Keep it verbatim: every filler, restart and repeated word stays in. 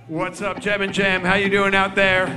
What's up, Gem and Jam? How you doing out there?